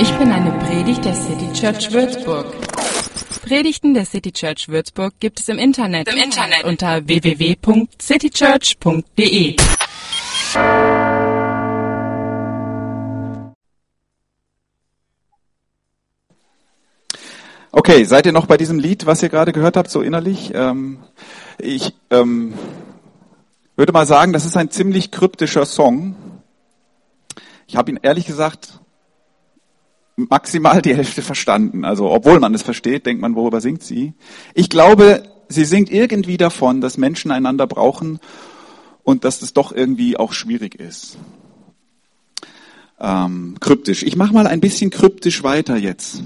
Ich bin eine Predigt der City Church Würzburg. Predigten der City Church Würzburg gibt es im Internet unter www.citychurch.de. Okay, seid ihr noch bei diesem Lied, was ihr gerade gehört habt, so innerlich? Ich würde mal sagen, das ist ein ziemlich kryptischer Song. Ich habe ihn ehrlich gesagt maximal die Hälfte verstanden. Also obwohl man es versteht, denkt man, worüber singt sie? Ich glaube, sie singt irgendwie davon, dass Menschen einander brauchen und dass das doch irgendwie auch schwierig ist. Kryptisch. Ich mache mal ein bisschen kryptisch weiter jetzt.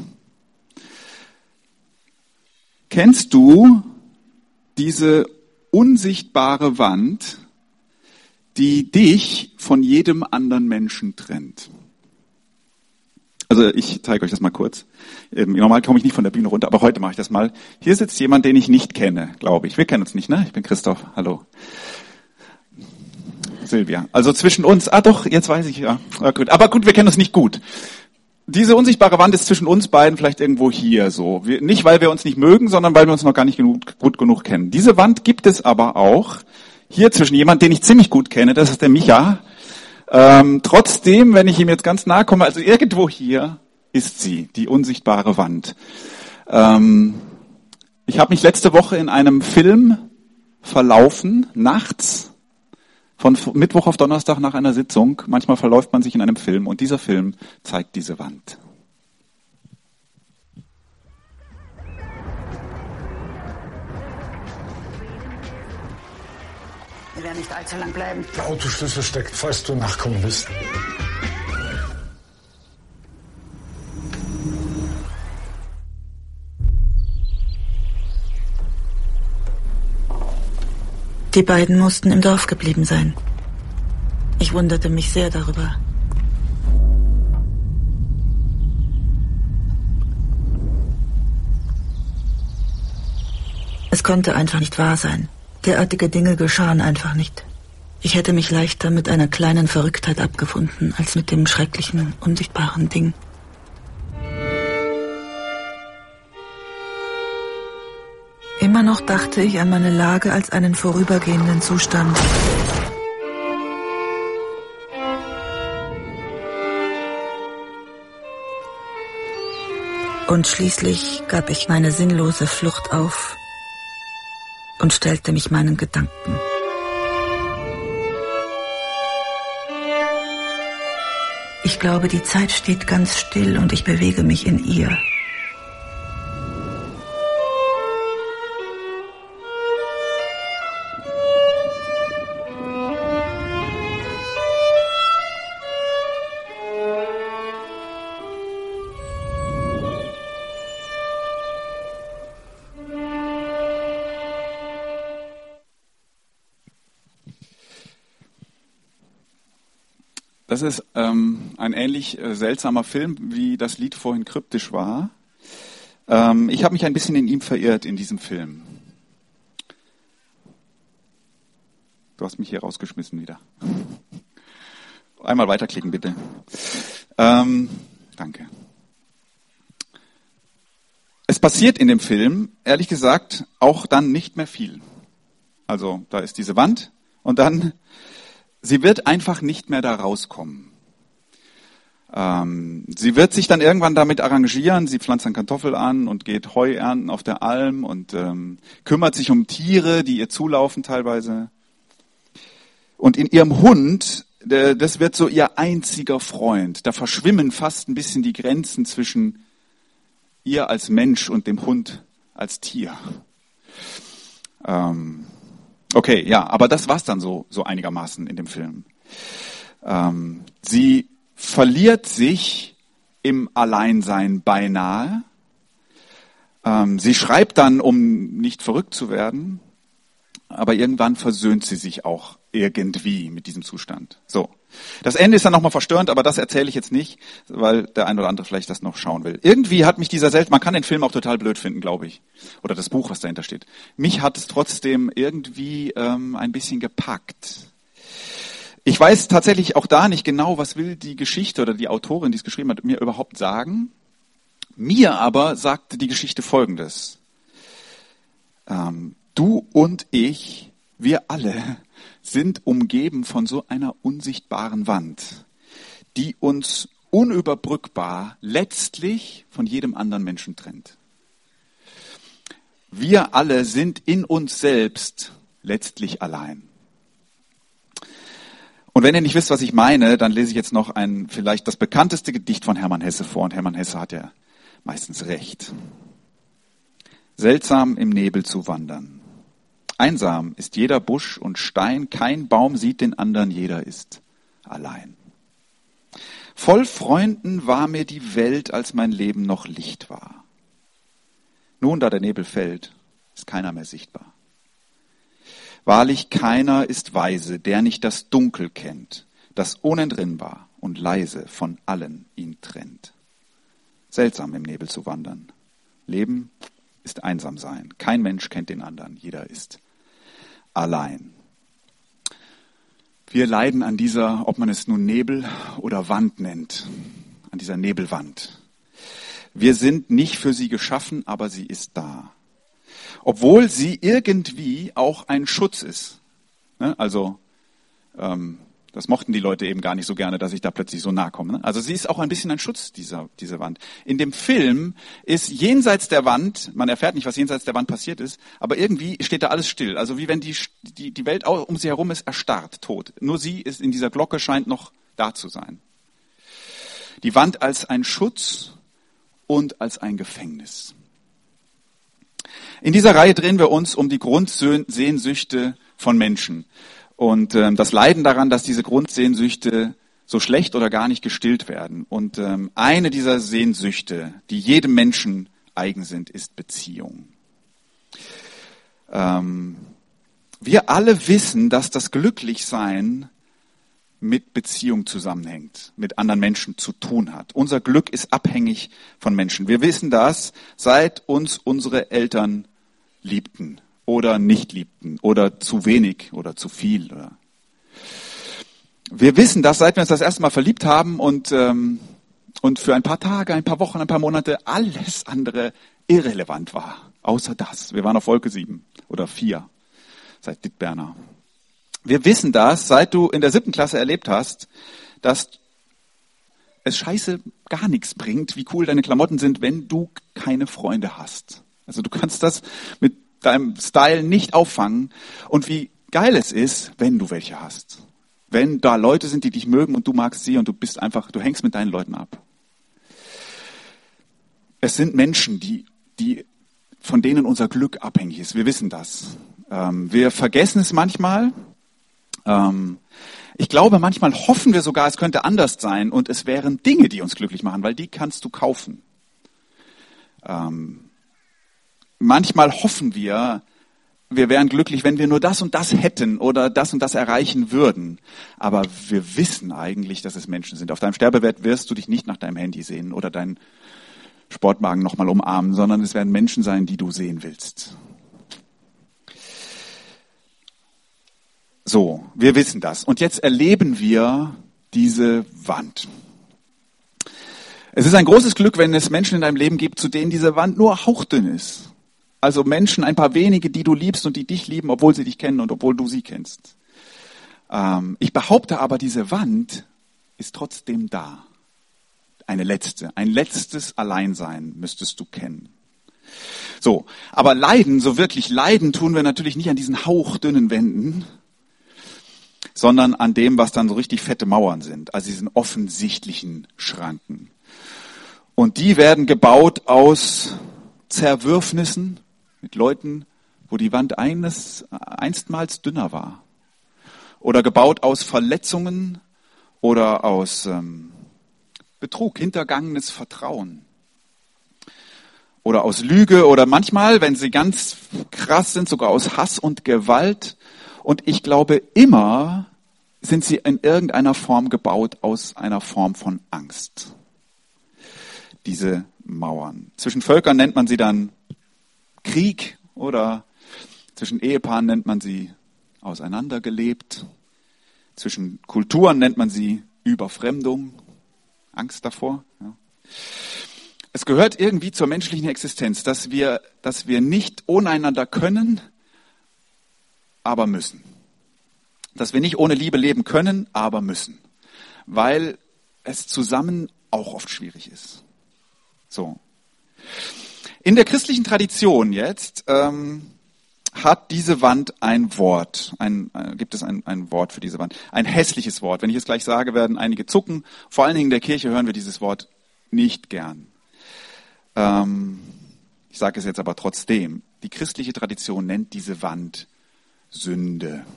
Kennst du diese unsichtbare Wand, die dich von jedem anderen Menschen trennt? Also ich zeige euch das mal kurz. Normal komme ich nicht von der Bühne runter, aber heute mache ich das mal. Hier sitzt jemand, den ich nicht kenne, glaube ich. Wir kennen uns nicht, ne? Ich bin Christoph. Hallo. Silvia. Also zwischen uns. Doch, jetzt weiß ich ja. Gut. Aber gut, wir kennen uns nicht gut. Diese unsichtbare Wand ist zwischen uns beiden vielleicht irgendwo hier so. Nicht, weil wir uns nicht mögen, sondern weil wir uns noch gar nicht gut genug kennen. Diese Wand gibt es aber auch hier zwischen jemand, den ich ziemlich gut kenne. Das ist der Micha. Trotzdem, wenn ich ihm jetzt ganz nahe komme, also irgendwo hier ist sie, die unsichtbare Wand. Ich habe mich letzte Woche in einem Film verlaufen, nachts, von Mittwoch auf Donnerstag nach einer Sitzung. Manchmal verläuft man sich in einem Film und dieser Film zeigt diese Wand. Wir werden nicht allzu lang bleiben. Der Autoschlüssel steckt fest, du nachkommen bist. Die beiden mussten im Dorf geblieben sein. Ich wunderte mich sehr darüber. Es konnte einfach nicht wahr sein. Derartige Dinge geschahen einfach nicht. Ich hätte mich leichter mit einer kleinen Verrücktheit abgefunden, als mit dem schrecklichen, unsichtbaren Ding. Immer noch dachte ich an meine Lage als einen vorübergehenden Zustand. Und schließlich gab ich meine sinnlose Flucht auf und stellte mich meinen Gedanken. Ich glaube, die Zeit steht ganz still und ich bewege mich in ihr. Das ist ein ähnlich seltsamer Film, wie das Lied vorhin kryptisch war. Ich habe mich ein bisschen in ihm verirrt, in diesem Film. Du hast mich hier rausgeschmissen wieder. Einmal weiterklicken, bitte. Danke. Es passiert in dem Film, ehrlich gesagt, auch dann nicht mehr viel. Also da ist diese Wand und dann... Sie wird einfach nicht mehr da rauskommen. Sie wird sich dann irgendwann damit arrangieren. Sie pflanzt dann Kartoffel an und geht Heu ernten auf der Alm und kümmert sich um Tiere, die ihr zulaufen teilweise. Und in ihrem Hund, das wird so ihr einziger Freund. Da verschwimmen fast ein bisschen die Grenzen zwischen ihr als Mensch und dem Hund als Tier. Okay, ja, aber das war's dann so einigermaßen in dem Film. Sie verliert sich im Alleinsein beinahe. Sie schreibt dann, um nicht verrückt zu werden, aber irgendwann versöhnt sie sich auch irgendwie mit diesem Zustand. So. Das Ende ist dann nochmal verstörend, aber das erzähle ich jetzt nicht, weil der ein oder andere vielleicht das noch schauen will. Irgendwie hat mich man kann den Film auch total blöd finden, glaube ich. Oder das Buch, was dahinter steht. Mich hat es trotzdem irgendwie ein bisschen gepackt. Ich weiß tatsächlich auch da nicht genau, was will die Geschichte oder die Autorin, die es geschrieben hat, mir überhaupt sagen. Mir aber sagte die Geschichte Folgendes. Du und ich, wir alle sind umgeben von so einer unsichtbaren Wand, die uns unüberbrückbar letztlich von jedem anderen Menschen trennt. Wir alle sind in uns selbst letztlich allein. Und wenn ihr nicht wisst, was ich meine, dann lese ich jetzt noch vielleicht das bekannteste Gedicht von Hermann Hesse vor. Und Hermann Hesse hat ja meistens recht. Seltsam im Nebel zu wandern. Einsam ist jeder Busch und Stein, kein Baum sieht den anderen, jeder ist allein. Voll Freunden war mir die Welt, als mein Leben noch Licht war. Nun, da der Nebel fällt, ist keiner mehr sichtbar. Wahrlich, keiner ist weise, der nicht das Dunkel kennt, das unentrinnbar und leise von allen ihn trennt. Seltsam im Nebel zu wandern. Leben ist einsam sein. Kein Mensch kennt den anderen. Jeder ist allein. Wir leiden an dieser, ob man es nun Nebel oder Wand nennt, an dieser Nebelwand. Wir sind nicht für sie geschaffen, aber sie ist da. Obwohl sie irgendwie auch ein Schutz ist. Also das mochten die Leute eben gar nicht so gerne, dass ich da plötzlich so nahe komme. Also sie ist auch ein bisschen ein Schutz, diese Wand. In dem Film ist jenseits der Wand, man erfährt nicht, was jenseits der Wand passiert ist, aber irgendwie steht da alles still. Also wie wenn die Welt um sie herum ist, erstarrt, tot. Nur sie ist in dieser Glocke, scheint noch da zu sein. Die Wand als ein Schutz und als ein Gefängnis. In dieser Reihe drehen wir uns um die Grundsehnsüchte von Menschen und das Leiden daran, dass diese Grundsehnsüchte so schlecht oder gar nicht gestillt werden. Und eine dieser Sehnsüchte, die jedem Menschen eigen sind, ist Beziehung. Wir alle wissen, dass das Glücklichsein mit Beziehung zusammenhängt, mit anderen Menschen zu tun hat. Unser Glück ist abhängig von Menschen. Wir wissen das, seit uns unsere Eltern liebten oder nicht liebten oder zu wenig oder zu viel. Wir wissen das, seit wir uns das erste Mal verliebt haben und für ein paar Tage, ein paar Wochen, ein paar Monate alles andere irrelevant war, außer das. Wir waren auf Wolke 7 oder 4 seit Dittberner. Wir wissen das, seit du in der 7. Klasse erlebt hast, dass es scheiße gar nichts bringt, wie cool deine Klamotten sind, wenn du keine Freunde hast. Also du kannst das mit deinem Style nicht auffangen. Und wie geil es ist, wenn du welche hast. Wenn da Leute sind, die dich mögen und du magst sie und du hängst mit deinen Leuten ab. Es sind Menschen, von denen unser Glück abhängig ist. Wir wissen das. Wir vergessen es manchmal. Ich glaube, manchmal hoffen wir sogar, es könnte anders sein und es wären Dinge, die uns glücklich machen, weil die kannst du kaufen. Manchmal hoffen wir wären glücklich, wenn wir nur das und das hätten oder das und das erreichen würden. Aber wir wissen eigentlich, dass es Menschen sind. Auf deinem Sterbebett wirst du dich nicht nach deinem Handy sehen oder deinen Sportwagen nochmal umarmen, sondern es werden Menschen sein, die du sehen willst. So, wir wissen das. Und jetzt erleben wir diese Wand. Es ist ein großes Glück, wenn es Menschen in deinem Leben gibt, zu denen diese Wand nur hauchdünn ist. Also Menschen, ein paar wenige, die du liebst und die dich lieben, obwohl sie dich kennen und obwohl du sie kennst. Ich behaupte aber, diese Wand ist trotzdem da. Ein letztes Alleinsein müsstest du kennen. So, aber so wirklich leiden tun wir natürlich nicht an diesen hauchdünnen Wänden, sondern an dem, was dann so richtig fette Mauern sind, also diesen offensichtlichen Schranken. Und die werden gebaut aus Zerwürfnissen mit Leuten, wo die Wand einstmals dünner war. Oder gebaut aus Verletzungen oder aus Betrug, hintergangenes Vertrauen. Oder aus Lüge oder manchmal, wenn sie ganz krass sind, sogar aus Hass und Gewalt. Und ich glaube, immer sind sie in irgendeiner Form gebaut aus einer Form von Angst. Diese Mauern. Zwischen Völkern nennt man sie dann Krieg oder zwischen Ehepaaren nennt man sie auseinandergelebt. Zwischen Kulturen nennt man sie Überfremdung, Angst davor. Ja. Es gehört irgendwie zur menschlichen Existenz, dass wir nicht ohne einander können, aber müssen. Dass wir nicht ohne Liebe leben können, aber müssen. Weil es zusammen auch oft schwierig ist. So. In der christlichen Tradition jetzt hat diese Wand ein Wort. Gibt es ein Wort für diese Wand. Ein hässliches Wort. Wenn ich es gleich sage, werden einige zucken. Vor allen Dingen in der Kirche hören wir dieses Wort nicht gern. Ich sage es jetzt aber trotzdem. Die christliche Tradition nennt diese Wand Sünde.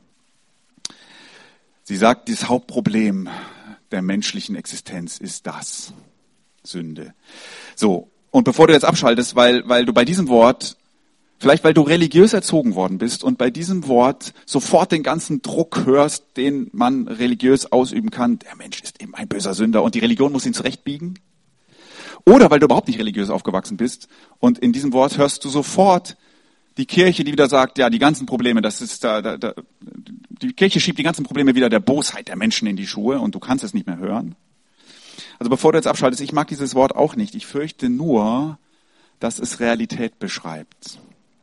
Sie sagt, das Hauptproblem der menschlichen Existenz ist das. Sünde. So, und bevor du jetzt abschaltest, weil du bei diesem Wort, vielleicht weil du religiös erzogen worden bist und bei diesem Wort sofort den ganzen Druck hörst, den man religiös ausüben kann, der Mensch ist eben ein böser Sünder und die Religion muss ihn zurechtbiegen. Oder weil du überhaupt nicht religiös aufgewachsen bist und in diesem Wort hörst du sofort die Kirche, die wieder sagt, ja, die ganzen Probleme, die Kirche schiebt die ganzen Probleme wieder der Bosheit der Menschen in die Schuhe und du kannst es nicht mehr hören. Also bevor du jetzt abschaltest, ich mag dieses Wort auch nicht. Ich fürchte nur, dass es Realität beschreibt.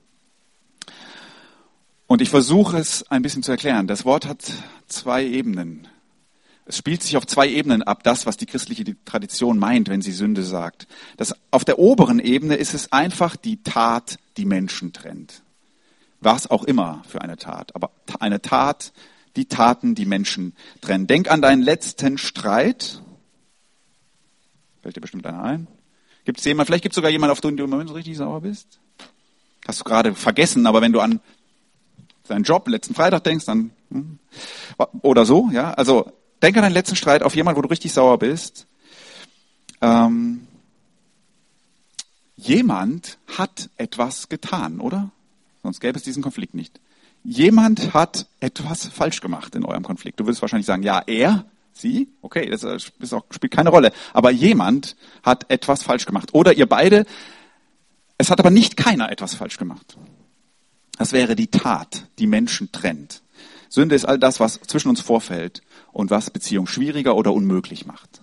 Und ich versuche es ein bisschen zu erklären. Das Wort hat 2 Ebenen. Es spielt sich auf 2 Ebenen ab, das, was die christliche Tradition meint, wenn sie Sünde sagt. Auf der oberen Ebene ist es einfach die Tat, die Menschen trennt. Was auch immer für eine Tat. Aber eine Tat, die Taten, die Menschen trennen. Denk an deinen letzten Streit. Fällt dir bestimmt einer ein. Vielleicht gibt es sogar jemanden, auf den du im Moment so richtig sauer bist. Hast du gerade vergessen, aber wenn du an deinen Job letzten Freitag denkst, dann oder so, ja. Also denk an deinen letzten Streit, auf jemanden, wo du richtig sauer bist. Jemand hat etwas getan, oder? Sonst gäbe es diesen Konflikt nicht. Jemand hat etwas falsch gemacht in eurem Konflikt. Du würdest wahrscheinlich sagen, ja, er, sie, okay, das spielt keine Rolle. Aber jemand hat etwas falsch gemacht. Oder ihr beide, es hat aber nicht keiner etwas falsch gemacht. Das wäre die Tat, die Menschen trennt. Sünde ist all das, was zwischen uns vorfällt und was Beziehung schwieriger oder unmöglich macht.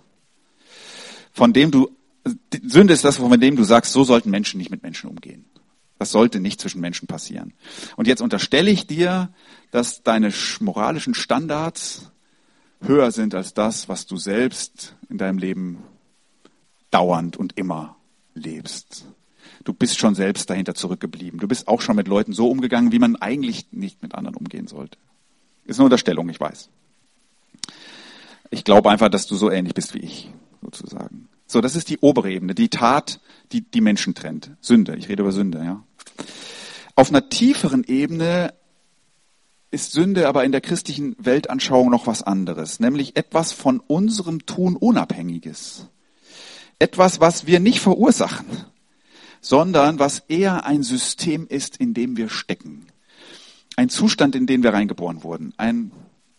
Sünde ist das, von dem du sagst, so sollten Menschen nicht mit Menschen umgehen. Das sollte nicht zwischen Menschen passieren. Und jetzt unterstelle ich dir, dass deine moralischen Standards höher sind als das, was du selbst in deinem Leben dauernd und immer lebst. Du bist schon selbst dahinter zurückgeblieben. Du bist auch schon mit Leuten so umgegangen, wie man eigentlich nicht mit anderen umgehen sollte. Ist eine Unterstellung, ich weiß. Ich glaube einfach, dass du so ähnlich bist wie ich, sozusagen. So, das ist die obere Ebene, die Tat, die Menschen trennt. Sünde, ich rede über Sünde, ja. Auf einer tieferen Ebene ist Sünde aber in der christlichen Weltanschauung noch was anderes, nämlich etwas von unserem Tun Unabhängiges. Etwas, was wir nicht verursachen, sondern was eher ein System ist, in dem wir stecken. Ein Zustand, in den wir reingeboren wurden. Ein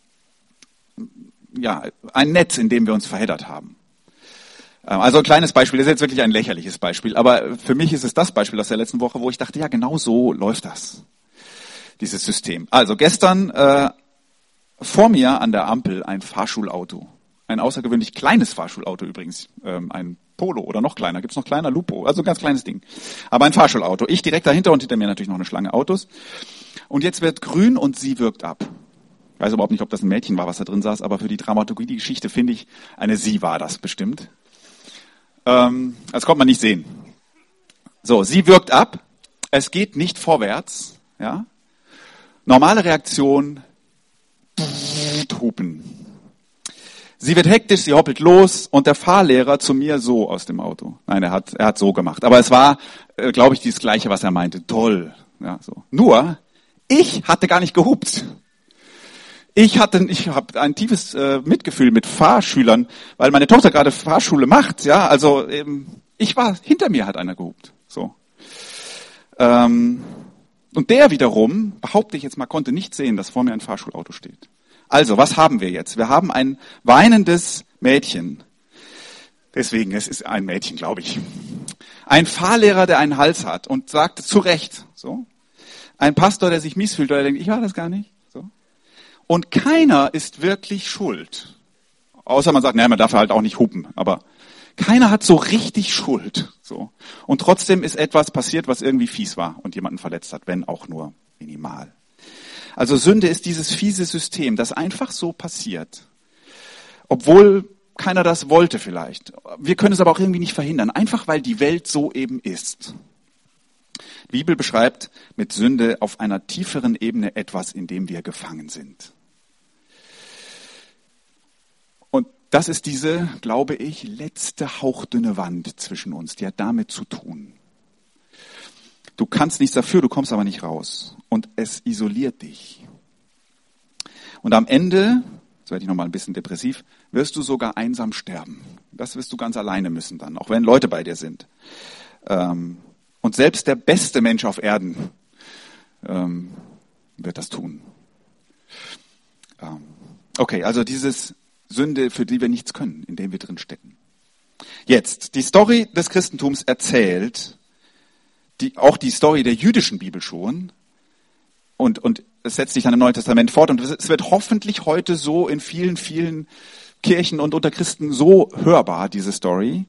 Netz, in dem wir uns verheddert haben. Also ein kleines Beispiel, das ist jetzt wirklich ein lächerliches Beispiel, aber für mich ist es das Beispiel aus der letzten Woche, wo ich dachte, ja, genau so läuft das, dieses System. Also gestern vor mir an der Ampel ein Fahrschulauto, ein außergewöhnlich kleines Fahrschulauto übrigens, ein Polo oder noch kleiner, gibt's noch kleiner, Lupo, also ein ganz kleines Ding, aber ein Fahrschulauto. Ich direkt dahinter und hinter mir natürlich noch eine Schlange Autos und jetzt wird grün und sie wirkt ab. Ich weiß überhaupt nicht, ob das ein Mädchen war, was da drin saß, aber für die Dramaturgie, die Geschichte finde ich, eine sie war das bestimmt. Das konnte man nicht sehen. So, sie wirkt ab. Es geht nicht vorwärts. Ja? Normale Reaktion, hupen. Sie wird hektisch, sie hoppelt los und der Fahrlehrer zu mir so aus dem Auto. Nein, er hat so gemacht. Aber es war, glaube ich, das Gleiche, was er meinte. Toll. Ja, so. Nur, ich hatte gar nicht gehupt. Ich habe ein tiefes Mitgefühl mit Fahrschülern, weil meine Tochter gerade Fahrschule macht. Ja, also hinter mir hat einer gehupt. So. Und der wiederum, behaupte ich jetzt mal, konnte nicht sehen, dass vor mir ein Fahrschulauto steht. Also, was haben wir jetzt? Wir haben ein weinendes Mädchen. Deswegen, es ist ein Mädchen, glaube ich. Ein Fahrlehrer, der einen Hals hat und sagt zu Recht. So. Ein Pastor, der sich mies fühlt, oder denkt, ich war das gar nicht. Und keiner ist wirklich schuld. Außer man sagt, naja, man darf halt auch nicht hupen. Aber keiner hat so richtig Schuld. So. Und trotzdem ist etwas passiert, was irgendwie fies war und jemanden verletzt hat, wenn auch nur minimal. Also Sünde ist dieses fiese System, das einfach so passiert. Obwohl keiner das wollte vielleicht. Wir können es aber auch irgendwie nicht verhindern. Einfach weil die Welt so eben ist. Die Bibel beschreibt mit Sünde auf einer tieferen Ebene etwas, in dem wir gefangen sind. Und das ist diese, glaube ich, letzte hauchdünne Wand zwischen uns, die hat damit zu tun. Du kannst nichts dafür, du kommst aber nicht raus. Und es isoliert dich. Und am Ende, jetzt werde ich nochmal ein bisschen depressiv, wirst du sogar einsam sterben. Das wirst du ganz alleine müssen dann, auch wenn Leute bei dir sind. Und selbst der beste Mensch auf Erden wird das tun. Okay, also dieses Sünde, für die wir nichts können, in dem wir drin stecken. Jetzt, die Story des Christentums erzählt, auch die Story der jüdischen Bibel schon, und es setzt sich dann im Neuen Testament fort, und es wird hoffentlich heute so in vielen, vielen Kirchen und unter Christen so hörbar, diese Story.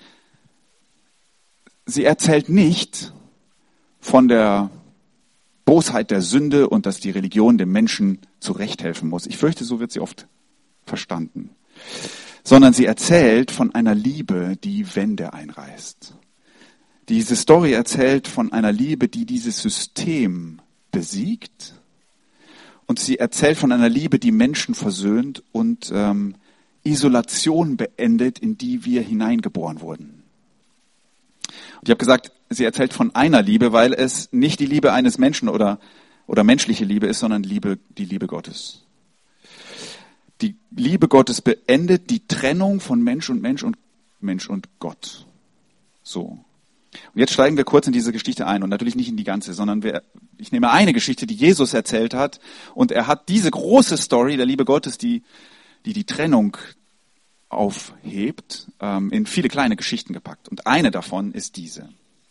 Sie erzählt nicht von der Bosheit der Sünde und dass die Religion dem Menschen zurechthelfen muss. Ich fürchte, so wird sie oft verstanden. Sondern sie erzählt von einer Liebe, die Wände einreißt. Diese Story erzählt von einer Liebe, die dieses System besiegt. Und sie erzählt von einer Liebe, die Menschen versöhnt und Isolation beendet, in die wir hineingeboren wurden. Und ich habe gesagt, sie erzählt von einer Liebe, weil es nicht die Liebe eines Menschen oder menschliche Liebe ist, sondern die Liebe Gottes. Die Liebe Gottes beendet die Trennung von Mensch und Gott. So. Und jetzt steigen wir kurz in diese Geschichte ein und natürlich nicht in die ganze, sondern ich nehme eine Geschichte, die Jesus erzählt hat, und er hat diese große Story der Liebe Gottes, die Trennung aufhebt, in viele kleine Geschichten gepackt. Und eine davon ist diese.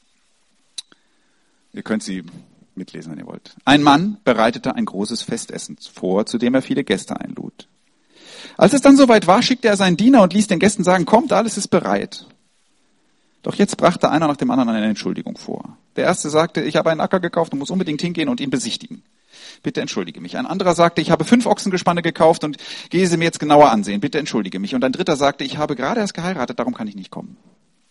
Ihr könnt sie mitlesen, wenn ihr wollt. Ein Mann bereitete ein großes Festessen vor, zu dem er viele Gäste einlud. Als es dann soweit war, schickte er seinen Diener und ließ den Gästen sagen, kommt, alles ist bereit. Doch jetzt brachte einer nach dem anderen eine Entschuldigung vor. Der erste sagte, ich habe einen Acker gekauft und muss unbedingt hingehen und ihn besichtigen. Bitte entschuldige mich. Ein anderer sagte, ich habe 5 Ochsengespanne gekauft und gehe sie mir jetzt genauer ansehen. Bitte entschuldige mich. Und ein dritter sagte, ich habe gerade erst geheiratet, darum kann ich nicht kommen.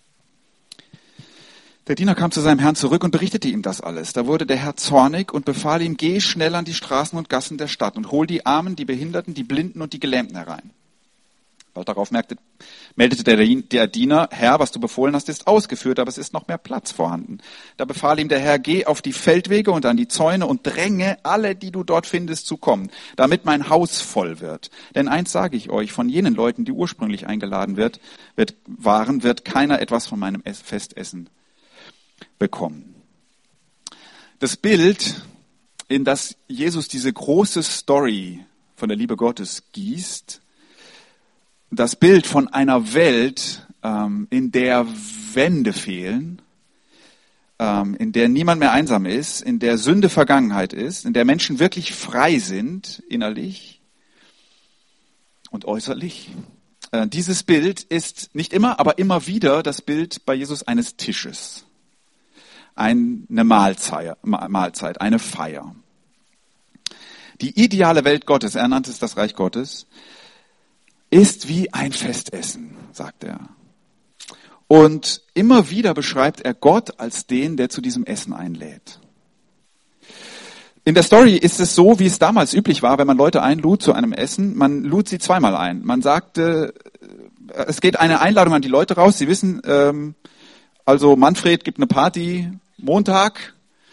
Der Diener kam zu seinem Herrn zurück und berichtete ihm das alles. Da wurde der Herr zornig und befahl ihm, geh schnell an die Straßen und Gassen der Stadt und hol die Armen, die Behinderten, die Blinden und die Gelähmten herein. Bald darauf meldete der Diener, Herr, was du befohlen hast, ist ausgeführt, aber es ist noch mehr Platz vorhanden. Da befahl ihm der Herr, geh auf die Feldwege und an die Zäune und dränge alle, die du dort findest, zu kommen, damit mein Haus voll wird. Denn eins sage ich euch, von jenen Leuten, die ursprünglich eingeladen waren, wird keiner etwas von meinem Festessen bekommen. Das Bild, in das Jesus diese große Story von der Liebe Gottes gießt, das Bild von einer Welt, in der Wände fehlen, in der niemand mehr einsam ist, in der Sünde Vergangenheit ist, in der Menschen wirklich frei sind, innerlich und äußerlich. Dieses Bild ist nicht immer, aber immer wieder das Bild bei Jesus eines Tisches. Eine Mahlzeit, eine Feier. Die ideale Welt Gottes, er nannte es das Reich Gottes, ist wie ein Festessen, sagt er. Und immer wieder beschreibt er Gott als den, der zu diesem Essen einlädt. In der Story ist es so, wie es damals üblich war, wenn man Leute einlud zu einem Essen, man lud sie zweimal ein. Man sagte, es geht eine Einladung an die Leute raus, sie wissen, also Manfred gibt eine Party Montag,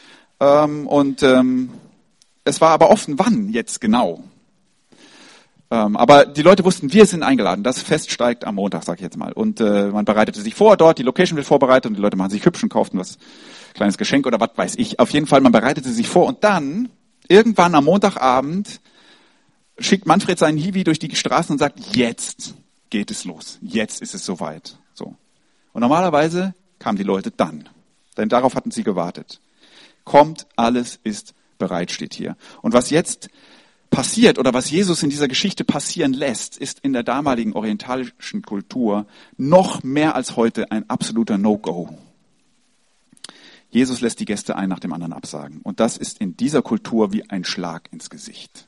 es war aber offen, wann jetzt genau. Aber die Leute wussten, wir sind eingeladen. Das Fest steigt am Montag, sag ich jetzt mal. Und man bereitete sich vor dort, die Location wird vorbereitet und die Leute machen sich hübsch und kauften was, kleines Geschenk oder was weiß ich. Auf jeden Fall, man bereitete sich vor und dann, irgendwann am Montagabend, schickt Manfred seinen Hiwi durch die Straßen und sagt, jetzt geht es los. Jetzt ist es soweit. So. Und normalerweise kamen die Leute dann. Denn darauf hatten sie gewartet. Kommt, alles ist bereit, steht hier. Und was jetzt passiert oder was Jesus in dieser Geschichte passieren lässt, ist in der damaligen orientalischen Kultur noch mehr als heute ein absoluter No-Go. Jesus lässt die Gäste ein nach dem anderen absagen. Und das ist in dieser Kultur wie ein Schlag ins Gesicht.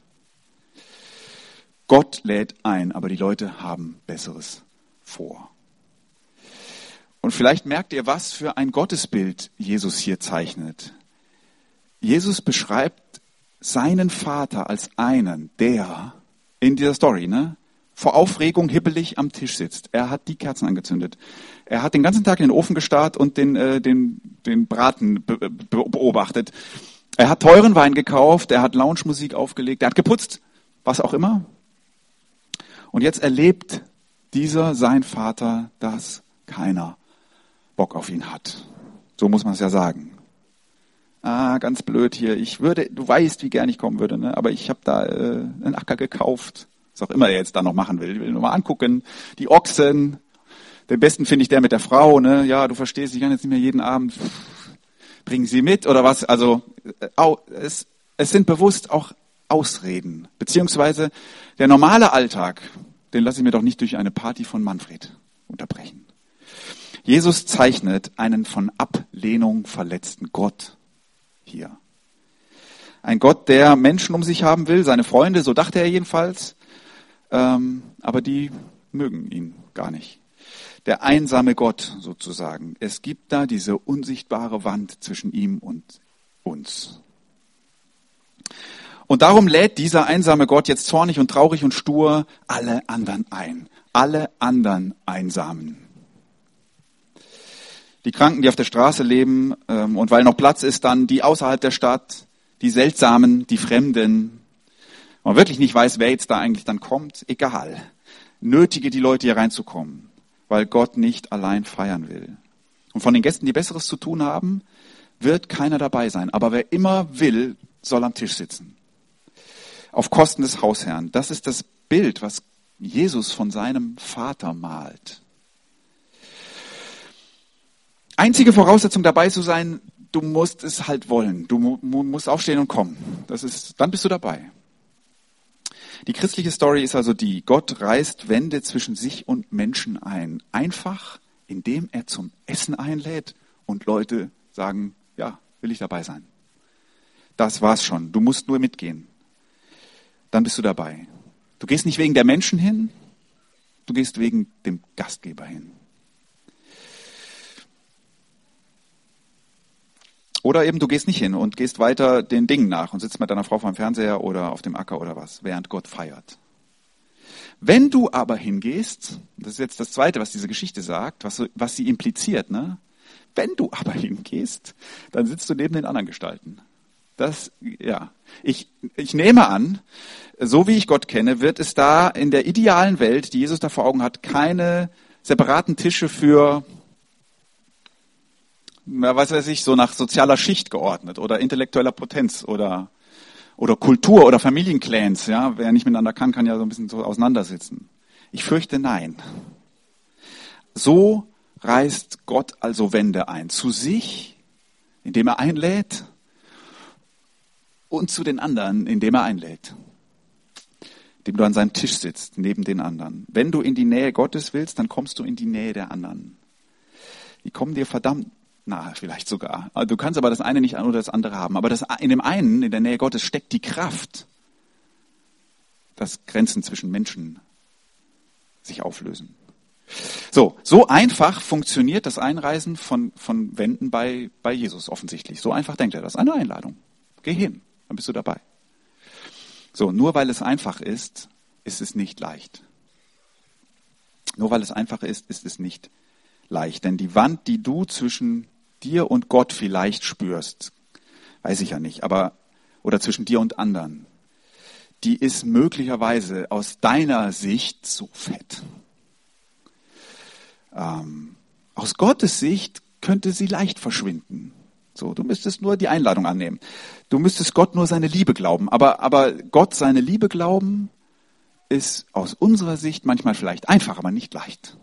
Gott lädt ein, aber die Leute haben Besseres vor. Und vielleicht merkt ihr, was für ein Gottesbild Jesus hier zeichnet. Jesus beschreibt seinen Vater als einen, der in dieser Story, vor Aufregung hibbelig am Tisch sitzt. Er hat die Kerzen angezündet. Er hat den ganzen Tag in den Ofen gestarrt und den Braten beobachtet. Er hat teuren Wein gekauft, er hat Lounge-Musik aufgelegt, er hat geputzt, was auch immer. Und jetzt erlebt sein Vater, dass keiner Bock auf ihn hat. So muss man es ja sagen. Ganz blöd hier. Du weißt, wie gern ich kommen würde, aber ich habe da einen Acker gekauft. Was auch immer er jetzt da noch machen will. Ich will nur mal angucken. Die Ochsen. Den besten finde ich der mit der Frau, Ja, du verstehst, ich kann jetzt nicht mehr jeden Abend. Bringen Sie mit oder was? Also, es sind bewusst auch Ausreden. Beziehungsweise der normale Alltag, den lasse ich mir doch nicht durch eine Party von Manfred unterbrechen. Jesus zeichnet einen von Ablehnung verletzten Gott hier. Ein Gott, der Menschen um sich haben will, seine Freunde, so dachte er jedenfalls, aber die mögen ihn gar nicht. Der einsame Gott sozusagen. Es gibt da diese unsichtbare Wand zwischen ihm und uns. Und darum lädt dieser einsame Gott jetzt zornig und traurig und stur alle anderen ein. Alle anderen Einsamen. Die Kranken, die auf der Straße leben und weil noch Platz ist, dann die außerhalb der Stadt, die Seltsamen, die Fremden. Man wirklich nicht weiß, wer jetzt da eigentlich dann kommt. Egal. Nötige die Leute hier reinzukommen, weil Gott nicht allein feiern will. Und von den Gästen, die Besseres zu tun haben, wird keiner dabei sein. Aber wer immer will, soll am Tisch sitzen. Auf Kosten des Hausherrn. Das ist das Bild, was Jesus von seinem Vater malt. Einzige Voraussetzung dabei zu sein, du musst es halt wollen. Du musst aufstehen und kommen. Dann bist du dabei. Die christliche Story ist also die: Gott reißt Wände zwischen sich und Menschen ein. Einfach, indem er zum Essen einlädt und Leute sagen, ja, will ich dabei sein. Das war's schon. Du musst nur mitgehen. Dann bist du dabei. Du gehst nicht wegen der Menschen hin, du gehst wegen dem Gastgeber hin. Oder eben du gehst nicht hin und gehst weiter den Dingen nach und sitzt mit deiner Frau vor dem Fernseher oder auf dem Acker oder was, während Gott feiert. Wenn du aber hingehst, das ist jetzt das Zweite, was diese Geschichte sagt, was sie impliziert, Wenn du aber hingehst, dann sitzt du neben den anderen Gestalten. Ich nehme an, so wie ich Gott kenne, wird es da in der idealen Welt, die Jesus da vor Augen hat, keine separaten Tische für, so nach sozialer Schicht geordnet oder intellektueller Potenz oder Kultur oder Familienclans. Ja, wer nicht miteinander kann ja so ein bisschen so auseinandersitzen. Ich fürchte, nein. So reißt Gott also Wände ein. Zu sich, indem er einlädt, und zu den anderen, indem er einlädt. Indem du an seinem Tisch sitzt, neben den anderen. Wenn du in die Nähe Gottes willst, dann kommst du in die Nähe der anderen. Die kommen dir verdammt nahe, vielleicht sogar. Du kannst aber das eine nicht oder das andere haben. Aber in dem einen, in der Nähe Gottes, steckt die Kraft, dass Grenzen zwischen Menschen sich auflösen. So einfach funktioniert das Einreißen von Wänden bei Jesus offensichtlich. So einfach denkt er. Das ist eine Einladung. Geh hin, dann bist du dabei. So, nur weil es einfach ist, ist es nicht leicht. Nur weil es einfach ist, ist es nicht leicht. Denn die Wand, die du zwischen dir und Gott vielleicht spürst, weiß ich ja nicht, oder zwischen dir und anderen, die ist möglicherweise aus deiner Sicht so fett. Aus Gottes Sicht könnte sie leicht verschwinden. So, du müsstest nur die Einladung annehmen. Du müsstest Gott nur seine Liebe glauben. Aber Gott seine Liebe glauben ist aus unserer Sicht manchmal vielleicht einfach, aber nicht leicht.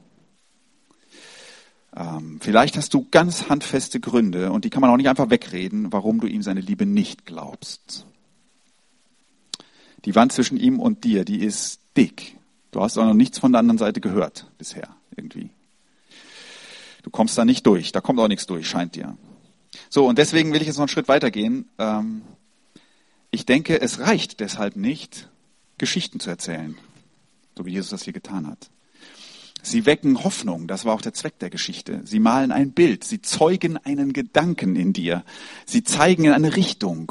Vielleicht hast du ganz handfeste Gründe und die kann man auch nicht einfach wegreden, warum du ihm seine Liebe nicht glaubst. Die Wand zwischen ihm und dir, die ist dick. Du hast auch noch nichts von der anderen Seite gehört bisher irgendwie. Du kommst da nicht durch, da kommt auch nichts durch, scheint dir. So, und deswegen will ich jetzt noch einen Schritt weitergehen. Ich denke, es reicht deshalb nicht, Geschichten zu erzählen, so wie Jesus das hier getan hat. Sie wecken Hoffnung, das war auch der Zweck der Geschichte. Sie malen ein Bild, sie zeugen einen Gedanken in dir. Sie zeigen in eine Richtung,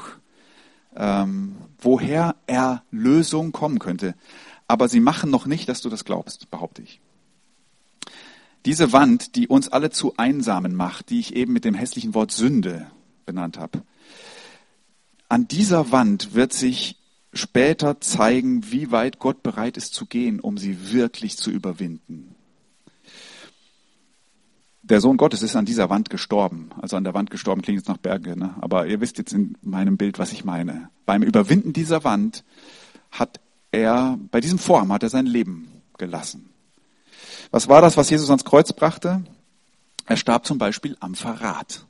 woher Erlösung kommen könnte. Aber sie machen noch nicht, dass du das glaubst, behaupte ich. Diese Wand, die uns alle zu Einsamen macht, die ich eben mit dem hässlichen Wort Sünde benannt habe, an dieser Wand wird sich später zeigen, wie weit Gott bereit ist zu gehen, um sie wirklich zu überwinden. Der Sohn Gottes ist an dieser Wand gestorben. Also an der Wand gestorben klingt jetzt nach Berge, ne? Aber ihr wisst jetzt in meinem Bild, was ich meine. Beim Überwinden dieser Wand bei diesem Vorhaben hat er sein Leben gelassen. Was war das, was Jesus ans Kreuz brachte? Er starb zum Beispiel am Verrat.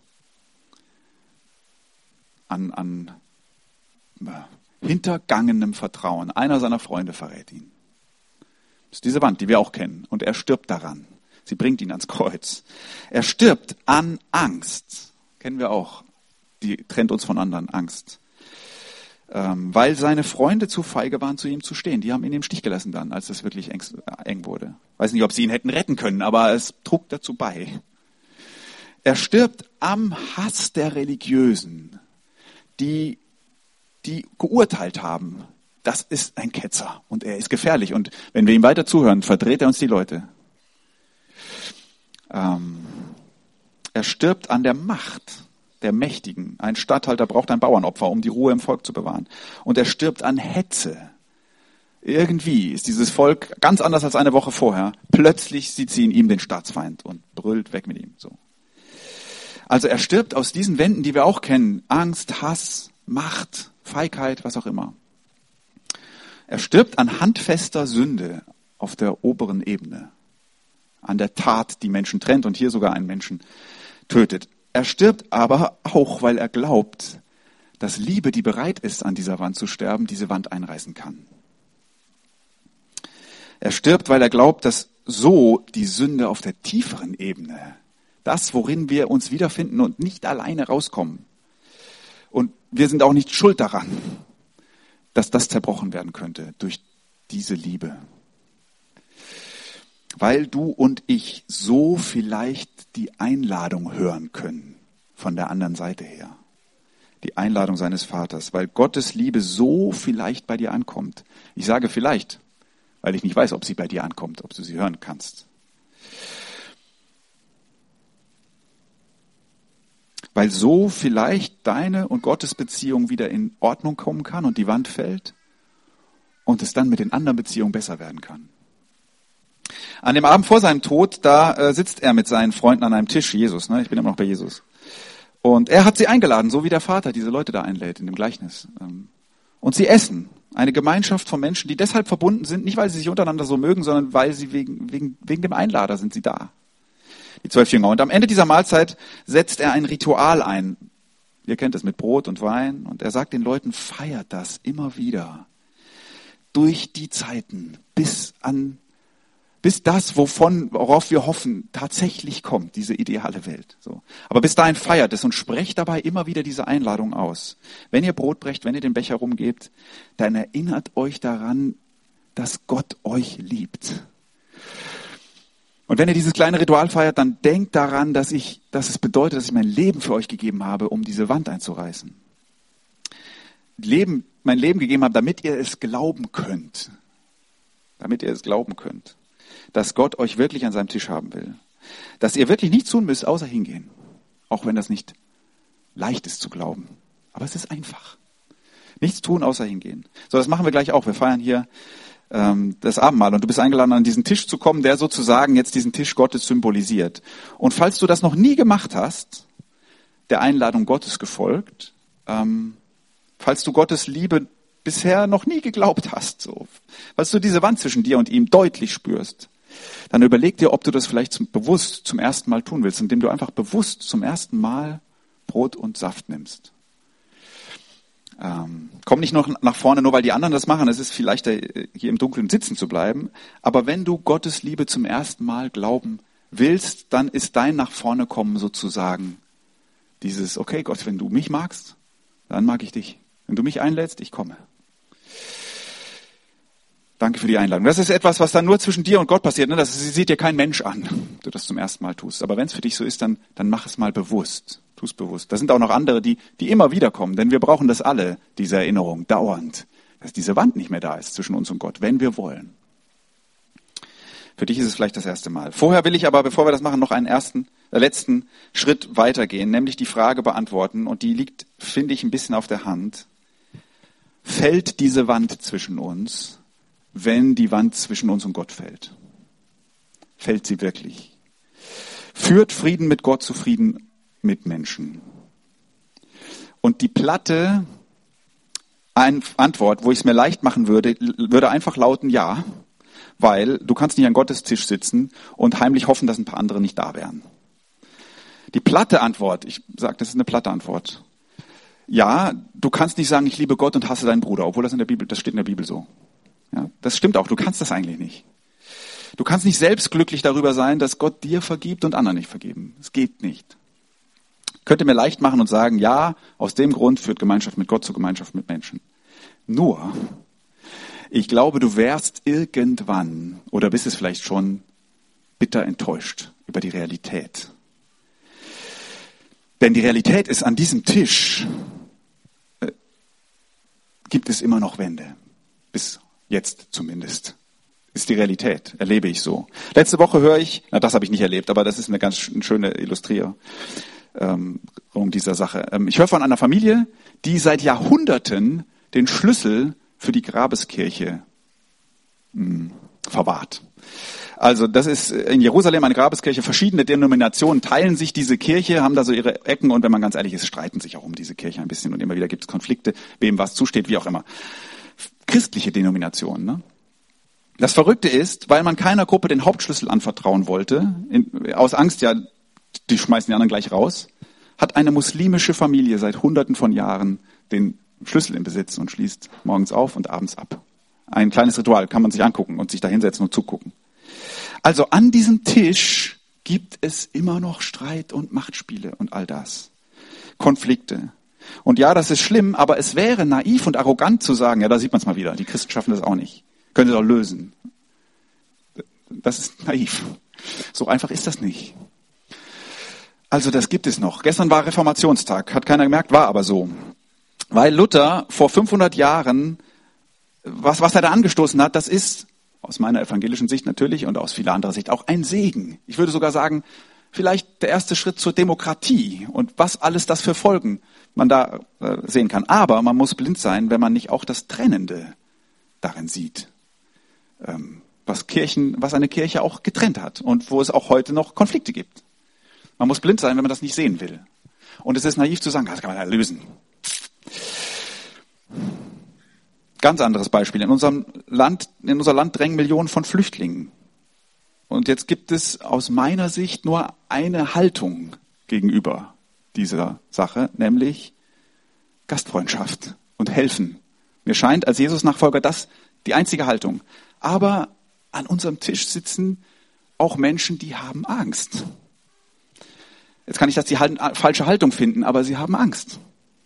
An hintergangenem Vertrauen. Einer seiner Freunde verrät ihn. Das ist diese Wand, die wir auch kennen. Und er stirbt daran. Sie bringt ihn ans Kreuz. Er stirbt an Angst. Kennen wir auch. Die trennt uns von anderen, Angst. Weil seine Freunde zu feige waren, zu ihm zu stehen. Die haben ihn im Stich gelassen dann, als es wirklich eng wurde. Weiß nicht, ob sie ihn hätten retten können, aber es trug dazu bei. Er stirbt am Hass der Religiösen, die geurteilt haben, das ist ein Ketzer und er ist gefährlich. Und wenn wir ihm weiter zuhören, verdreht er uns die Leute. Er stirbt an der Macht der Mächtigen. Ein Statthalter braucht ein Bauernopfer, um die Ruhe im Volk zu bewahren. Und er stirbt an Hetze. Irgendwie ist dieses Volk ganz anders als eine Woche vorher. Plötzlich sieht sie in ihm den Staatsfeind und brüllt weg mit ihm. So. Also er stirbt aus diesen Wänden, die wir auch kennen. Angst, Hass, Macht, Feigheit, was auch immer. Er stirbt an handfester Sünde auf der oberen Ebene. An der Tat, die Menschen trennt und hier sogar einen Menschen tötet. Er stirbt aber auch, weil er glaubt, dass Liebe, die bereit ist, an dieser Wand zu sterben, diese Wand einreißen kann. Er stirbt, weil er glaubt, dass so die Sünde auf der tieferen Ebene, das, worin wir uns wiederfinden und nicht alleine rauskommen, und wir sind auch nicht schuld daran, dass das zerbrochen werden könnte durch diese Liebe. Weil du und ich so vielleicht die Einladung hören können von der anderen Seite her. Die Einladung seines Vaters, weil Gottes Liebe so vielleicht bei dir ankommt. Ich sage vielleicht, weil ich nicht weiß, ob sie bei dir ankommt, ob du sie hören kannst. Weil so vielleicht deine und Gottes Beziehung wieder in Ordnung kommen kann und die Wand fällt und es dann mit den anderen Beziehungen besser werden kann. An dem Abend vor seinem Tod, da sitzt er mit seinen Freunden an einem Tisch, Jesus, ne? Ich bin immer noch bei Jesus. Und er hat sie eingeladen, so wie der Vater diese Leute da einlädt in dem Gleichnis. Und sie essen. Eine Gemeinschaft von Menschen, die deshalb verbunden sind, nicht weil sie sich untereinander so mögen, sondern weil sie wegen dem Einlader sind sie da. Die 12 Jünger. Und am Ende dieser Mahlzeit setzt er ein Ritual ein. Ihr kennt es mit Brot und Wein. Und er sagt den Leuten, feiert das immer wieder. Durch die Zeiten, bis das, worauf wir hoffen, tatsächlich kommt, diese ideale Welt. So. Aber bis dahin feiert es und sprecht dabei immer wieder diese Einladung aus. Wenn ihr Brot brecht, wenn ihr den Becher rumgebt, dann erinnert euch daran, dass Gott euch liebt. Und wenn ihr dieses kleine Ritual feiert, dann denkt daran, dass es bedeutet, dass ich mein Leben für euch gegeben habe, um diese Wand einzureißen. Mein Leben gegeben habe, damit ihr es glauben könnt. Damit ihr es glauben könnt, dass Gott euch wirklich an seinem Tisch haben will. Dass ihr wirklich nichts tun müsst, außer hingehen. Auch wenn das nicht leicht ist zu glauben. Aber es ist einfach. Nichts tun, außer hingehen. So, das machen wir gleich auch. Wir feiern hier das Abendmahl und du bist eingeladen, an diesen Tisch zu kommen, der sozusagen jetzt diesen Tisch Gottes symbolisiert. Und falls du das noch nie gemacht hast, der Einladung Gottes gefolgt, falls du Gottes Liebe bisher noch nie geglaubt hast, so, falls du diese Wand zwischen dir und ihm deutlich spürst, dann überleg dir, ob du das vielleicht bewusst zum ersten Mal tun willst, indem du einfach bewusst zum ersten Mal Brot und Saft nimmst. Komm nicht noch nach vorne, nur weil die anderen das machen. Es ist viel leichter, hier im Dunkeln sitzen zu bleiben. Aber wenn du Gottes Liebe zum ersten Mal glauben willst, dann ist dein nach vorne kommen sozusagen dieses, okay Gott, wenn du mich magst, dann mag ich dich. Wenn du mich einlädst, ich komme. Danke für die Einladung. Das ist etwas, was dann nur zwischen dir und Gott passiert. Ne? Das sieht dir kein Mensch an, wenn du das zum ersten Mal tust. Aber wenn es für dich so ist, dann mach es mal bewusst. Tu es bewusst. Da sind auch noch andere, die immer wieder kommen. Denn wir brauchen das alle, diese Erinnerung, dauernd. Dass diese Wand nicht mehr da ist zwischen uns und Gott, wenn wir wollen. Für dich ist es vielleicht das erste Mal. Vorher will ich aber, bevor wir das machen, noch einen letzten Schritt weitergehen, nämlich die Frage beantworten. Und die liegt, finde ich, ein bisschen auf der Hand. Fällt diese Wand zwischen uns, wenn die Wand zwischen uns und Gott fällt? Fällt sie wirklich? Führt Frieden mit Gott zu Frieden mit Menschen? Und die platte Antwort, wo ich es mir leicht machen würde einfach lauten, ja, weil du kannst nicht an Gottes Tisch sitzen und heimlich hoffen, dass ein paar andere nicht da wären. Die platte Antwort, ich sage, das ist eine platte Antwort. Ja, du kannst nicht sagen, ich liebe Gott und hasse deinen Bruder, obwohl das steht in der Bibel so. Ja, das stimmt auch, du kannst das eigentlich nicht. Du kannst nicht selbst glücklich darüber sein, dass Gott dir vergibt und anderen nicht vergeben. Es geht nicht. Ich könnte mir leicht machen und sagen, ja, aus dem Grund führt Gemeinschaft mit Gott zu Gemeinschaft mit Menschen. Nur, ich glaube, du wärst irgendwann, oder bist es vielleicht schon, bitter enttäuscht über die Realität. Denn die Realität ist, an diesem Tisch gibt es immer noch Wände. Bis jetzt zumindest. Ist die Realität, erlebe ich so. Letzte Woche höre ich, das habe ich nicht erlebt, aber das ist eine ganz schöne Illustrierung dieser Sache. Ich höre von einer Familie, die seit Jahrhunderten den Schlüssel für die Grabeskirche verwahrt. Also das ist in Jerusalem eine Grabeskirche. Verschiedene Denominationen teilen sich diese Kirche, haben da so ihre Ecken und wenn man ganz ehrlich ist, streiten sich auch um diese Kirche ein bisschen und immer wieder gibt es Konflikte, wem was zusteht, wie auch immer. Christliche Denominationen. Ne? Das Verrückte ist, weil man keiner Gruppe den Hauptschlüssel anvertrauen wollte, aus Angst, ja, die schmeißen die anderen gleich raus, hat eine muslimische Familie seit Hunderten von Jahren den Schlüssel im Besitz und schließt morgens auf und abends ab. Ein kleines Ritual, kann man sich angucken und sich da hinsetzen und zugucken. Also an diesem Tisch gibt es immer noch Streit und Machtspiele und all das. Konflikte. Und ja, das ist schlimm, aber es wäre naiv und arrogant zu sagen, ja, da sieht man es mal wieder, die Christen schaffen das auch nicht. Können sie doch lösen. Das ist naiv. So einfach ist das nicht. Also das gibt es noch. Gestern war Reformationstag, hat keiner gemerkt, war aber so. Weil Luther vor 500 Jahren, was er da angestoßen hat, das ist aus meiner evangelischen Sicht natürlich und aus vieler anderer Sicht auch ein Segen. Ich würde sogar sagen, vielleicht der erste Schritt zur Demokratie und was alles das für Folgen man da sehen kann. Aber man muss blind sein, wenn man nicht auch das Trennende darin sieht. Was eine Kirche auch getrennt hat und wo es auch heute noch Konflikte gibt. Man muss blind sein, wenn man das nicht sehen will. Und es ist naiv zu sagen, das kann man ja lösen. Ganz anderes Beispiel. In unser Land drängen Millionen von Flüchtlingen. Und jetzt gibt es aus meiner Sicht nur eine Haltung gegenüber dieser Sache, nämlich Gastfreundschaft und helfen. Mir scheint als Jesus-Nachfolger das die einzige Haltung. Aber an unserem Tisch sitzen auch Menschen, die haben Angst. Jetzt kann ich das die falsche Haltung finden, aber sie haben Angst.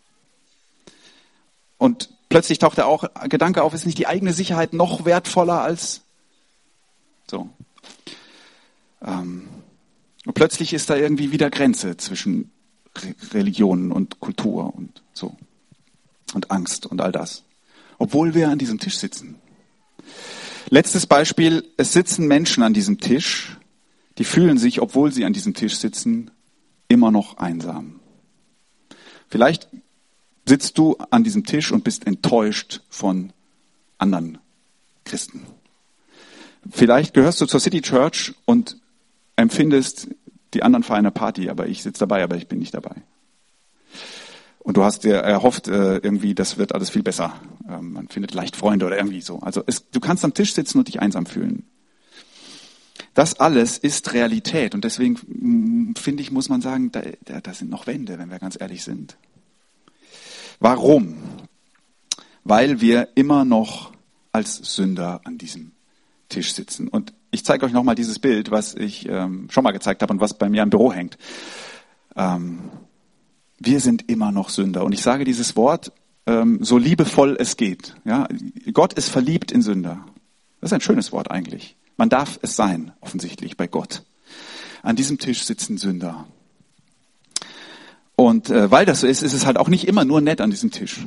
Und plötzlich taucht auch Gedanke auf, ist nicht die eigene Sicherheit noch wertvoller als so. Und plötzlich ist da irgendwie wieder Grenze zwischen Religionen und Kultur und so. Und Angst und all das. Obwohl wir an diesem Tisch sitzen. Letztes Beispiel, es sitzen Menschen an diesem Tisch, die fühlen sich, obwohl sie an diesem Tisch sitzen, immer noch einsam. Vielleicht sitzt du an diesem Tisch und bist enttäuscht von anderen Christen. Vielleicht gehörst du zur City Church und empfindest, die anderen feiern eine Party, aber ich sitze dabei, aber ich bin nicht dabei. Und du hast dir erhofft, irgendwie, das wird alles viel besser. Man findet leicht Freunde oder irgendwie so. Also du kannst am Tisch sitzen und dich einsam fühlen. Das alles ist Realität und deswegen, finde ich, muss man sagen, da sind noch Wände, wenn wir ganz ehrlich sind. Warum? weil wir immer noch als Sünder an diesem Tisch sitzen. Und ich zeige euch nochmal dieses Bild, was ich schon mal gezeigt habe und was bei mir im Büro hängt. Wir sind immer noch Sünder. Und ich sage dieses Wort so liebevoll es geht. Ja? Gott ist verliebt in Sünder. Das ist ein schönes Wort eigentlich. Man darf es sein, offensichtlich, bei Gott. An diesem Tisch sitzen Sünder. Und weil das so ist, ist es halt auch nicht immer nur nett an diesem Tisch.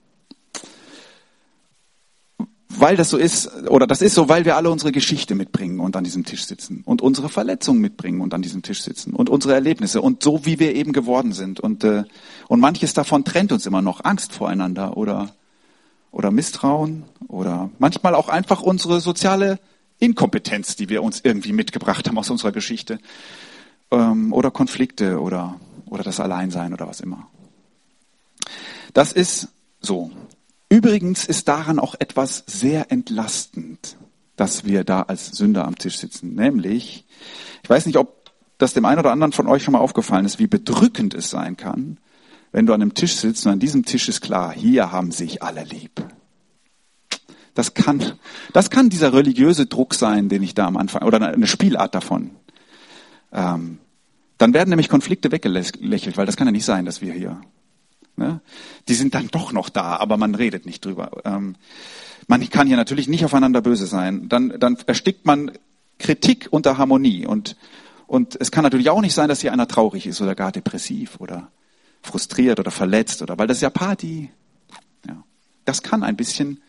Weil das so ist, oder das ist so, weil wir alle unsere Geschichte mitbringen und an diesem Tisch sitzen. Und unsere Verletzungen mitbringen und an diesem Tisch sitzen. Und unsere Erlebnisse und so, wie wir eben geworden sind. Und manches davon trennt uns immer noch. Angst voreinander oder Misstrauen oder manchmal auch einfach unsere soziale Inkompetenz, die wir uns irgendwie mitgebracht haben aus unserer Geschichte. Oder Konflikte oder das Alleinsein oder was immer. Das ist so. Übrigens ist daran auch etwas sehr entlastend, dass wir da als Sünder am Tisch sitzen. Nämlich, ich weiß nicht, ob das dem einen oder anderen von euch schon mal aufgefallen ist, wie bedrückend es sein kann, wenn du an einem Tisch sitzt und an diesem Tisch ist klar, hier haben sich alle lieb. Das kann dieser religiöse Druck sein, den ich da am Anfang, oder eine Spielart davon. Dann werden nämlich Konflikte weggelächelt, weil das kann ja nicht sein, dass wir hier, ne? Die sind dann doch noch da, aber man redet nicht drüber. Man kann hier natürlich nicht aufeinander böse sein. Dann erstickt man Kritik unter Harmonie. Und es kann natürlich auch nicht sein, dass hier einer traurig ist oder gar depressiv oder frustriert oder verletzt weil das ist ja Party. Ja. Das kann ein bisschen.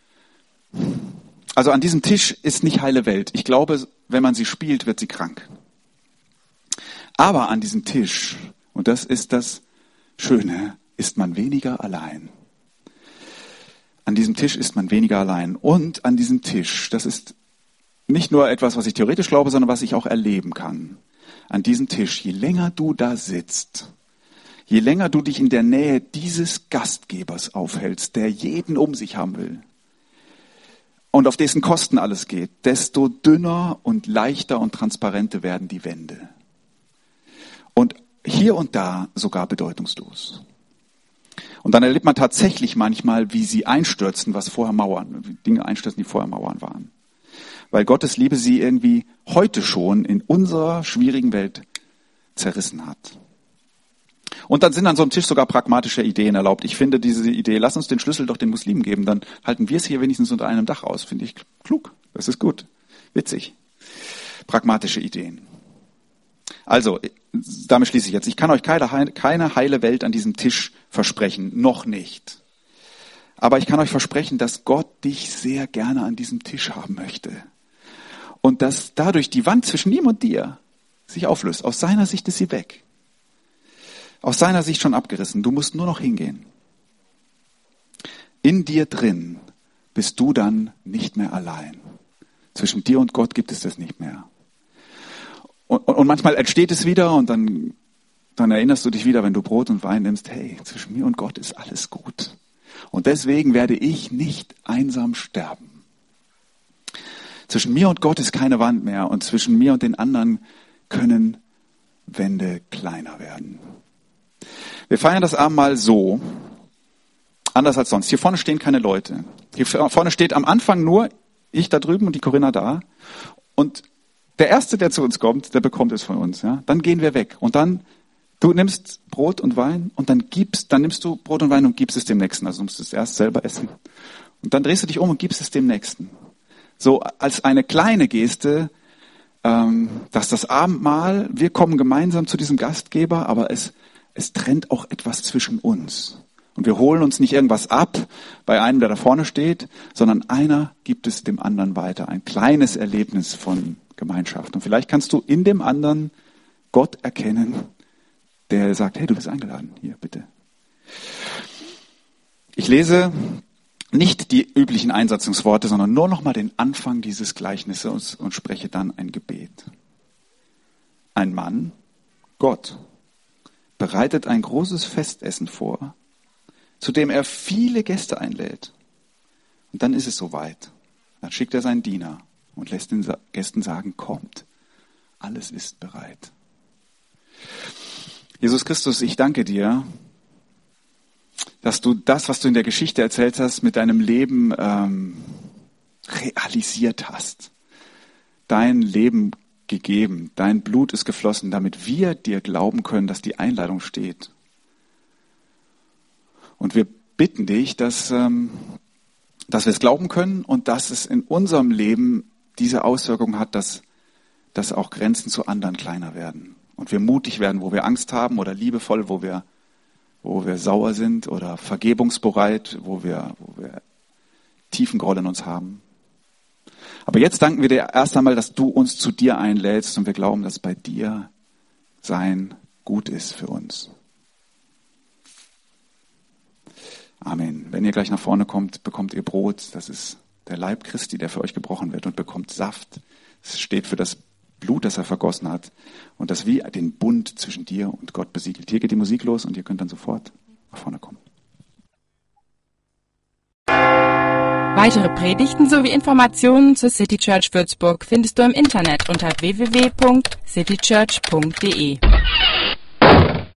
Also an diesem Tisch ist nicht heile Welt. Ich glaube, wenn man sie spielt, wird sie krank. Aber an diesem Tisch, und das ist das Schöne, ist man weniger allein. An diesem Tisch ist man weniger allein. Und an diesem Tisch, das ist nicht nur etwas, was ich theoretisch glaube, sondern was ich auch erleben kann. An diesem Tisch, je länger du da sitzt, je länger du dich in der Nähe dieses Gastgebers aufhältst, der jeden um sich haben will und auf dessen Kosten alles geht, desto dünner und leichter und transparenter werden die Wände. Und hier und da sogar bedeutungslos. Und dann erlebt man tatsächlich manchmal, wie sie einstürzen, Dinge einstürzen, die vorher Mauern waren. Weil Gottes Liebe sie irgendwie heute schon in unserer schwierigen Welt zerrissen hat. Und dann sind an so einem Tisch sogar pragmatische Ideen erlaubt. Ich finde diese Idee, lass uns den Schlüssel doch den Muslimen geben, dann halten wir es hier wenigstens unter einem Dach aus. Finde ich klug. Das ist gut. Witzig. Pragmatische Ideen. Also, damit schließe ich jetzt. Ich kann euch keine heile Welt an diesem Tisch versprechen. Noch nicht. Aber ich kann euch versprechen, dass Gott dich sehr gerne an diesem Tisch haben möchte. Und dass dadurch die Wand zwischen ihm und dir sich auflöst. Aus seiner Sicht ist sie weg. Aus seiner Sicht schon abgerissen. Du musst nur noch hingehen. In dir drin bist du dann nicht mehr allein. Zwischen dir und Gott gibt es das nicht mehr. Und manchmal entsteht es wieder und dann erinnerst du dich wieder, wenn du Brot und Wein nimmst, hey, zwischen mir und Gott ist alles gut. Und deswegen werde ich nicht einsam sterben. Zwischen mir und Gott ist keine Wand mehr und zwischen mir und den anderen können Wände kleiner werden. Wir feiern das Abendmahl so, anders als sonst. Hier vorne stehen keine Leute. Hier vorne steht am Anfang nur ich da drüben und die Corinna da. Und der Erste, der zu uns kommt, der bekommt es von uns. Ja? Dann gehen wir weg. Und dann, du nimmst Brot und Wein und dann nimmst du Brot und Wein und gibst es dem Nächsten. Also du musst es erst selber essen. Und dann drehst du dich um und gibst es dem Nächsten. So als eine kleine Geste, dass das Abendmahl, wir kommen gemeinsam zu diesem Gastgeber, aber es trennt auch etwas zwischen uns. Und wir holen uns nicht irgendwas ab bei einem, der da vorne steht, sondern einer gibt es dem anderen weiter. Ein kleines Erlebnis von Gemeinschaft. Und vielleicht kannst du in dem anderen Gott erkennen, der sagt, hey, du bist eingeladen. Hier, bitte. Ich lese nicht die üblichen Einsatzungsworte, sondern nur noch mal den Anfang dieses Gleichnisses und spreche dann ein Gebet. Ein Mann, Gott, bereitet ein großes Festessen vor, zu dem er viele Gäste einlädt. Und dann ist es soweit. Dann schickt er seinen Diener und lässt den Gästen sagen, kommt, alles ist bereit. Jesus Christus, ich danke dir, dass du das, was du in der Geschichte erzählt hast, mit deinem Leben realisiert hast. Dein Leben gegeben, dein Blut ist geflossen, damit wir dir glauben können, dass die Einladung steht. Und wir bitten dich, dass wir es glauben können und dass es in unserem Leben diese Auswirkung hat, dass auch Grenzen zu anderen kleiner werden. Und wir mutig werden, wo wir Angst haben, oder liebevoll, wo wir sauer sind, oder vergebungsbereit, wo wir tiefen Groll in uns haben. Aber jetzt danken wir dir erst einmal, dass du uns zu dir einlädst, und wir glauben, dass bei dir sein gut ist für uns. Amen. Wenn ihr gleich nach vorne kommt, bekommt ihr Brot. Das ist der Leib Christi, der für euch gebrochen wird, und bekommt Saft. Es steht für das Blut, das er vergossen hat, und das wie den Bund zwischen dir und Gott besiegelt. Hier geht die Musik los und ihr könnt dann sofort nach vorne kommen. Weitere Predigten sowie Informationen zur City Church Würzburg findest du im Internet unter www.citychurch.de.